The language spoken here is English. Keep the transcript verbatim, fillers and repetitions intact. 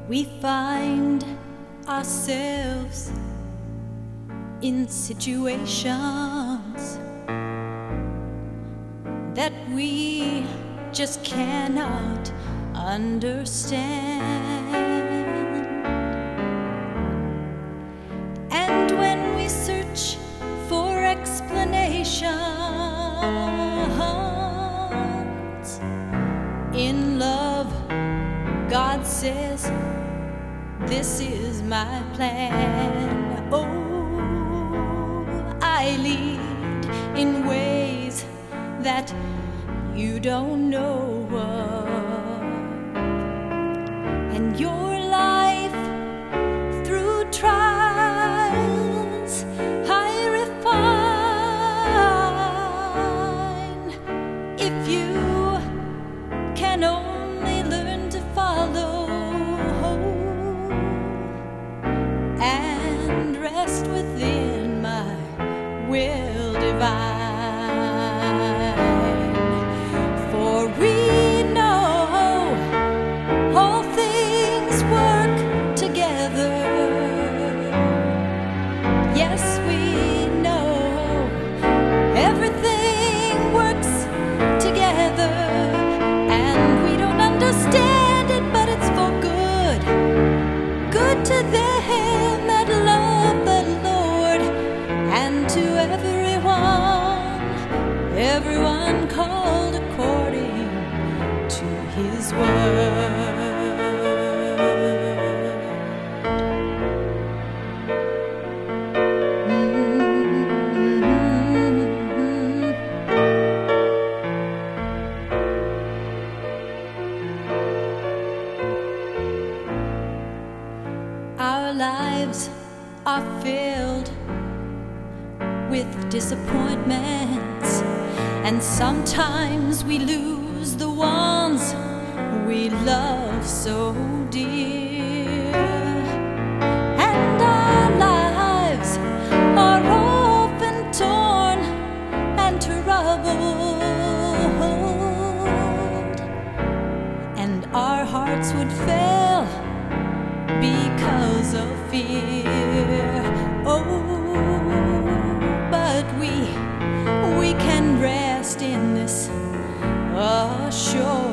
We find ourselves in situations that we just cannot understand. And when we search for explanations in love, God says, this is my plan. Oh, I lead in ways that you don't know of. And your life through trials I refine. If you can only learn to follow and rest within my will divine. For we know all things work together. Yes, we know everything works together, and we don't understand it, but it's for good, good to them that love the Lord, and to everyone, everyone called according to His word. Our lives are filled with disappointments, and sometimes we lose the ones we love so dear. And our lives are often torn and troubled, and our hearts would fail because of fear. Oh, but we, we can rest in this assurance.